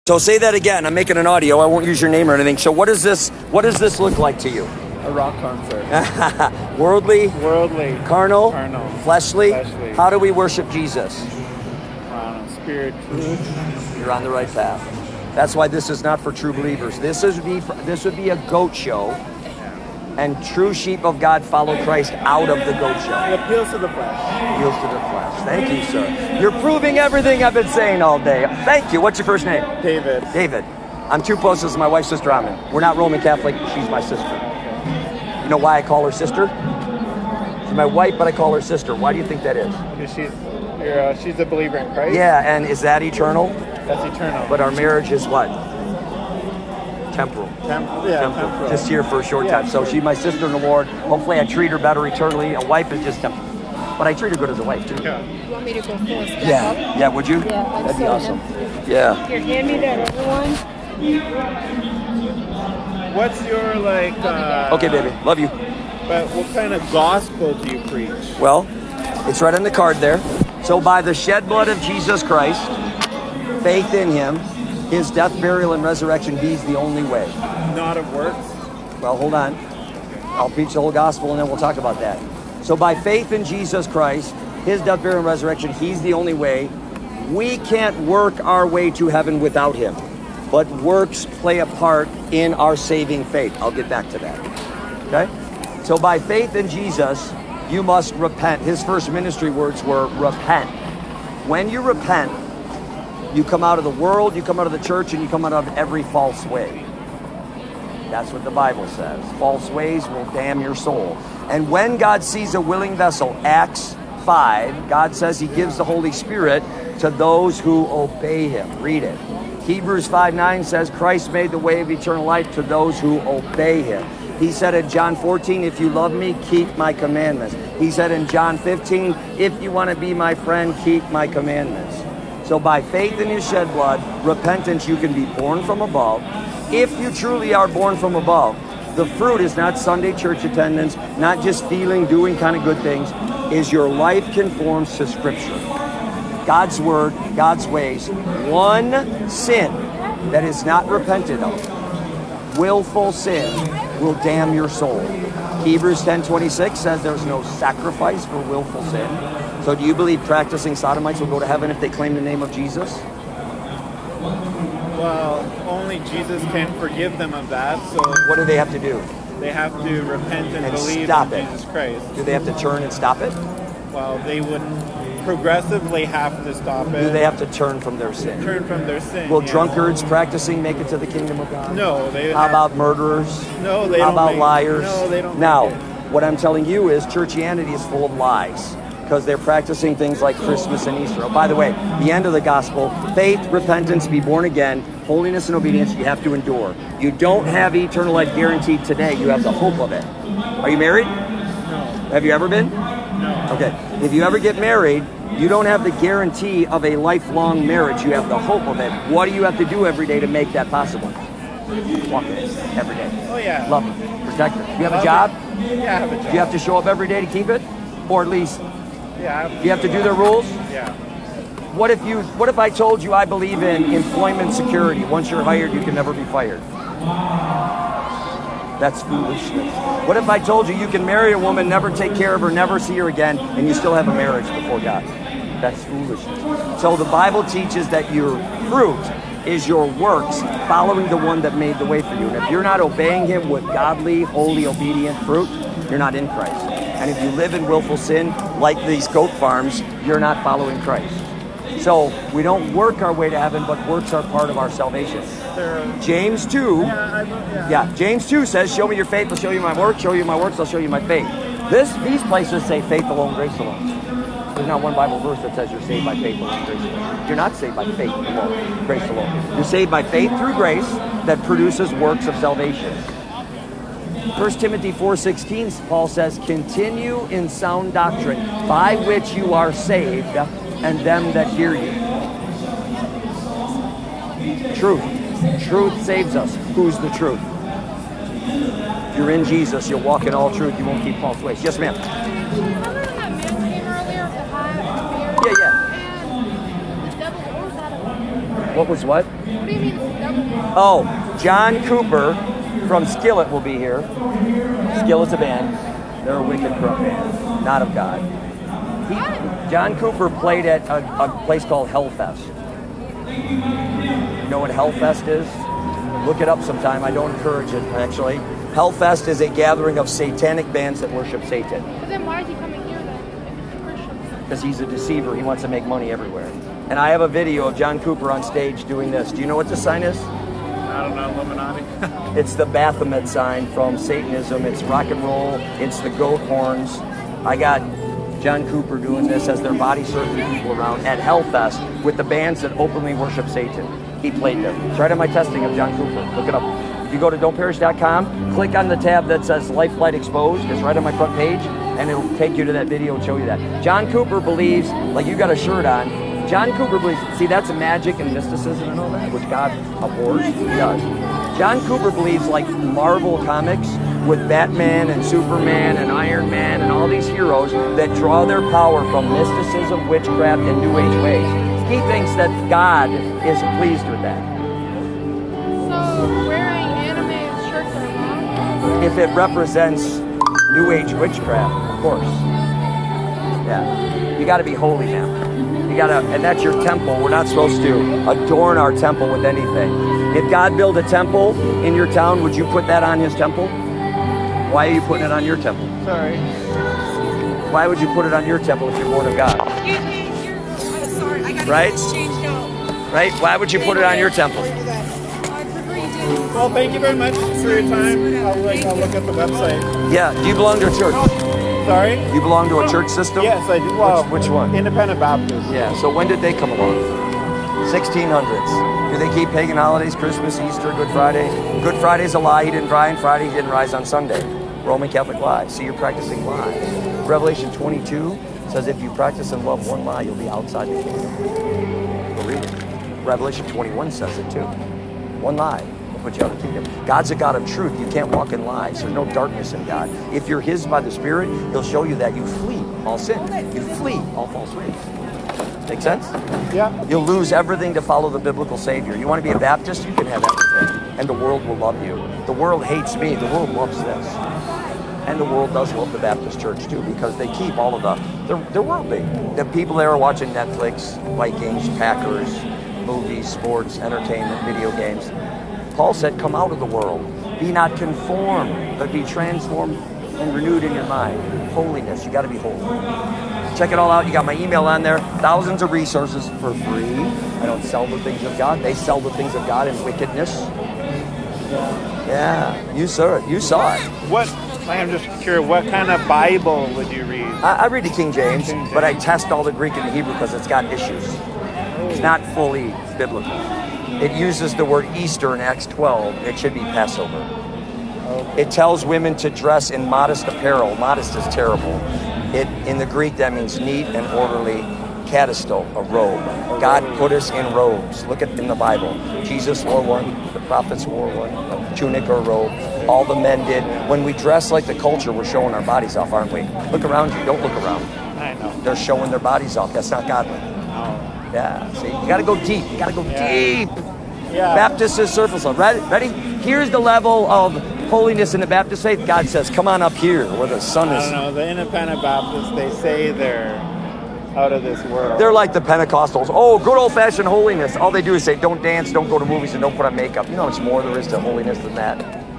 So say that again. I'm making an audio. I won't use your name or anything. So what does this look like to you? A rock concert. Worldly? Worldly. Carnal? Carnal. Fleshly? Fleshly. How do we worship Jesus? Spirit, truth. You're on the right path. That's why this is not for true believers. This would be a goat show, and true sheep of God follow Christ out of the goat show. It appeals to the flesh. Appeals to the flesh. Thank you, sir. You're proving everything I've been saying all day. Thank you. What's your first name? David. David. I'm two closest to my wife's sister, Amin. We're not Roman Catholic. She's my sister. You know why I call her sister? She's my wife, but I call her sister. Why do you think that is? Because she's a believer in Christ. Yeah, and is that eternal? That's eternal. But our marriage is what? Temporal. Temporal. Just here for a short time. So she's my sister in the Lord. Hopefully I treat her better eternally. A wife is just temporal. But I treat her good as a wife, too. Yeah. You want me to go first? Yeah, would you? Yeah, that'd be awesome. Yeah. Here, hand me that other one. What's your, Okay, baby. Love you. But what kind of gospel do you preach? Well, it's right on the card there. So by the shed blood of Jesus Christ, faith in him, his death, burial, and resurrection, he's the only way. Not of works? Well, hold on. I'll preach the whole gospel and then we'll talk about that. So by faith in Jesus Christ, his death, burial, and resurrection, he's the only way. We can't work our way to heaven without him. But works play a part in our saving faith. I'll get back to that. Okay? So by faith in Jesus, you must repent. His first ministry words were repent. When you repent, you come out of the world, you come out of the church, and you come out of every false way. That's what the Bible says. False ways will damn your soul. And when God sees a willing vessel, Acts 5, God says he gives the Holy Spirit to those who obey him. Read it. Hebrews 5:9 says Christ made the way of eternal life to those who obey him. He said in John 14, if you love me, keep my commandments. He said in John 15, if you want to be my friend, keep my commandments. So by faith in his shed blood, repentance, you can be born from above. If you truly are born from above, the fruit is not Sunday church attendance, not just feeling, doing kind of good things, is your life conforms to Scripture. God's word, God's ways. One sin that is not repented of, willful sin, will damn your soul. Hebrews 10:26 says there's no sacrifice for willful sin. So do you believe practicing sodomites will go to heaven if they claim the name of Jesus? Well, only Jesus can forgive them of that. So what do they have to do? They have to repent and believe in Jesus Christ. Do they have to turn and stop it? Well, they would progressively have to stop it. Do they have to turn from their sin? Turn from their sin. Will drunkards practicing make it to the kingdom of God? No. How about murderers? No, they How don't. How about make, liars? No, they don't. Now, what I'm telling you is churchianity is full of lies because they're practicing things like Christmas and Easter. Oh, by the way, the end of the gospel, faith, repentance, be born again, holiness and obedience, you have to endure. You don't have eternal life guaranteed today. You have the hope of it. Are you married? No. Have you ever been? No. Okay. If you ever get married, you don't have the guarantee of a lifelong marriage. You have the hope of it. What do you have to do every day to make that possible? Walk in it every day. Oh, yeah. Love it. Protect it. Do you have a job? Yeah, I have a job. Do you have to show up every day to keep it? Or at least, yeah, do you have to do their rules? Yeah. What if I told you I believe in employment security? Once you're hired, you can never be fired. That's foolishness. What if I told you you can marry a woman, never take care of her, never see her again, and you still have a marriage before God? That's foolishness. So the Bible teaches that your fruit is your works following the one that made the way for you. And if you're not obeying him with godly, holy, obedient fruit, you're not in Christ. And if you live in willful sin, like these goat farms, you're not following Christ. So we don't work our way to heaven, but works are part of our salvation. James 2, James 2 says, show me your faith, I'll show you my works, show you my works, I'll show you my faith. These places say faith alone, grace alone. There's not one Bible verse that says you're saved by faith alone, grace alone. You're not saved by faith alone, grace alone. You're saved by faith through grace that produces works of salvation. 1 Timothy 4:16, Paul says, continue in sound doctrine, by which you are saved, and them that hear you. Truth. Truth saves us. Who's the truth? If you're in Jesus, you'll walk in all truth. You won't keep false ways. Yes, ma'am. Remember that man came earlier with the hat? Yeah. And the devil, what was that about? What was what? The What do you mean it's double? Oh, John Cooper from Skillet will be here. Skillet's a band. They're a wicked corrupt band, not of God. John Cooper played at a place called Hellfest. You know what Hellfest is? Look it up sometime. I don't encourage it, actually. Hellfest is a gathering of satanic bands that worship Satan. But then why is he coming here then? If it's a Christian? Because he's a deceiver. He wants to make money everywhere. And I have a video of John Cooper on stage doing this. Do you know what the sign is? I don't know, Illuminati. It's the Baphomet sign from Satanism. It's rock and roll. It's the goat horns. I got John Cooper doing this as their body surfing people around at Hellfest with the bands that openly worship Satan. He played there. It's right on my testing of John Cooper. Look it up. If you go to don'tperish.com, click on the tab that says Lifelight Exposed. It's right on my front page, and it'll take you to that video and show you that. John Cooper believes, like you got a shirt on, John Cooper believes, see, that's magic and mysticism and all that, which God abhors. He does. John Cooper believes like Marvel comics with Batman and Superman and Iron Man and all these heroes that draw their power from mysticism, witchcraft, and New Age ways. He thinks that God is pleased with that. So wearing anime shirts are wrong? If it represents New Age witchcraft, of course. Yeah. You got to be holy now. You got to, and that's your temple. We're not supposed to adorn our temple with anything. If God built a temple in your town, would you put that on his temple? Why are you putting it on your temple? Sorry. Why would you put it on your temple if you're born of God? Excuse me, you're sorry, I got Right? changed out. Right? Why would you put it on your temple? I prefer you didn't. Well, thank you very much for your time. I'll look at the website. Yeah. Do you belong to a church? Sorry? You belong to a church system? Yes, I do. Well, Which one? Independent Baptist. Yeah. So when did they come along? 1600s. Do they keep pagan holidays? Christmas, Easter, Good Friday? Good Friday's a lie. He didn't rise on Friday. He didn't rise on Sunday. Roman Catholic lie. See, you're practicing lies. Revelation 22 says if you practice and love one lie, you'll be outside the kingdom. Go read it. Revelation 21 says it too. One lie will put you out of the kingdom. God's a God of truth. You can't walk in lies. There's no darkness in God. If you're his by the Spirit, he'll show you that you flee all sin. You flee all false ways. Make sense? Yeah. You'll lose everything to follow the biblical Savior. You want to be a Baptist? You can have everything. And the world will love you. The world hates me. The world loves this. And the world does love the Baptist church too, because they keep all of they're worldly. The people there are watching Netflix, Vikings, Packers, movies, sports, entertainment, video games. Paul said, come out of the world. Be not conformed, but be transformed and renewed in your mind. Holiness, you got to be holy. Check it all out. You got my email on there. Thousands of resources for free. I don't sell the things of God. They sell the things of God in wickedness. Yeah, you saw it. You saw it. What? I'm just curious. What kind of Bible would you read? I read the King James, but I test all the Greek and the Hebrew because it's got issues. It's not fully biblical. It uses the word Easter in Acts 12. It should be Passover. It tells women to dress in modest apparel. Modest is terrible. In the Greek, that means neat and orderly. Cadisto, a robe. God put us in robes. Look at in the Bible. Jesus wore one. The prophets wore one. A tunic or robe. All the men did. When we dress like the culture, we're showing our bodies off, aren't we? Look around you. Don't look around. I know. They're showing their bodies off. That's not godly. Oh. Yeah, see? You got to go deep. You got to go deep. Yeah. Baptist is surface level. Ready? Here's the level of holiness in the Baptist faith. God says, come on up here where the sun I is. don't know. The Independent Baptists, they say they're out of this world. They're like the Pentecostals. Oh, good old-fashioned holiness. All they do is say, don't dance, don't go to movies, and don't put on makeup. You know how much more there is to holiness than that?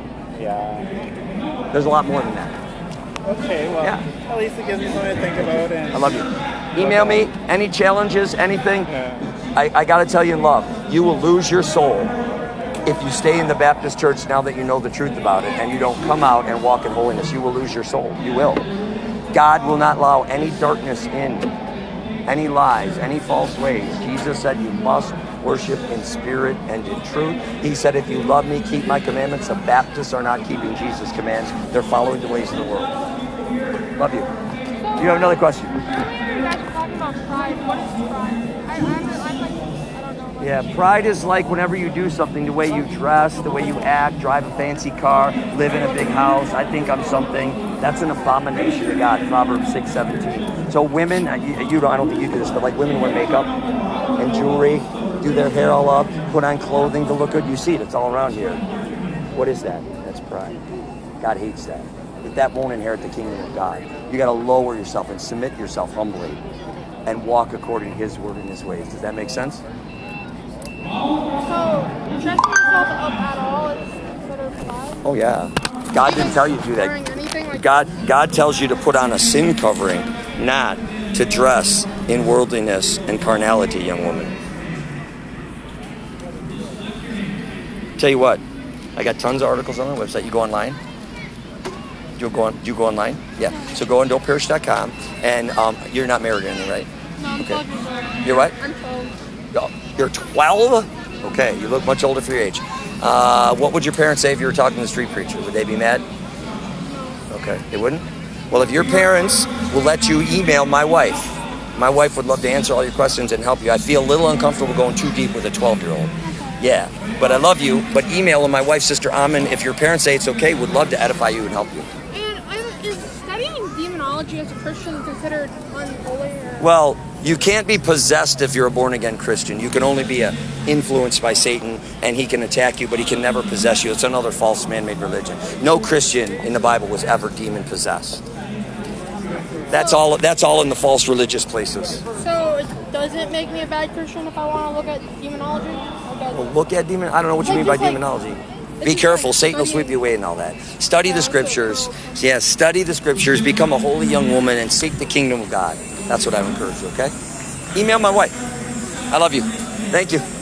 Yeah. There's a lot more than that. Okay, well, Yeah. at least it gives me something to think about. And I love you. Email me, any challenges, anything. Yeah. I got to tell you in love, you will lose your soul if you stay in the Baptist church now that you know the truth about it and you don't come out and walk in holiness. You will lose your soul. You will. God will not allow any darkness in, any lies, any false ways. Jesus said you must worship in spirit and in truth. He said, if you love me, keep my commandments. The Baptists are not keeping Jesus' commands. They're following the ways of the world. Love you. Do you have another question? Earlier you guys were talking about pride. What is pride? I'm like, I don't know. Yeah, pride is like whenever you do something, the way you dress, the way you act, drive a fancy car, live in a big house. I think I'm something. That's an abomination to God. Proverbs 6:17. So women, I don't think you do this, but like women wear makeup and jewelry do their hair all up, put on clothing to look good. You see it. It's all around here. What is that? That's pride. God hates that. That won't inherit the kingdom of God. You got to lower yourself and submit yourself humbly and walk according to his word and his ways. Does that make sense? So, dressing yourself up at all is considered pride? Oh, yeah. God didn't tell you to do Wearing that. anything like God tells you to put on a sin covering, not to dress in worldliness and carnality, young woman. Tell you what, I got tons of articles on my website. You go online? Do you go online? Yeah. So go on dopeperish.com, and you're not married or anything, right? No, I'm 12 years old. You're what? I'm 12. Oh, you're 12? Okay, you look much older for your age. What would your parents say if you were talking to the street preacher? Would they be mad? No. Okay, they wouldn't? Well, if your parents will let you email my wife would love to answer all your questions and help you. I feel a little uncomfortable going too deep with a 12-year-old. Yeah, but I love you. But email my wife, Sister Amin, if your parents say it's okay, would love to edify you and help you. And is studying demonology as a Christian considered unholy? Or? Well, you can't be possessed if you're a born-again Christian. You can only be influenced by Satan, and he can attack you, but he can never possess you. It's another false man-made religion. No Christian in the Bible was ever demon-possessed. That's all in the false religious places. So, does it make me a bad Christian if I want to look at demonology? Well, look at demon. I don't know what you mean by demonology. Be careful. Satan will sweep you away and all that. Study the scriptures. Yes, study the scriptures. Become a holy young woman and seek the kingdom of God. That's what I would encourage you, okay? Email my wife. I love you. Thank you.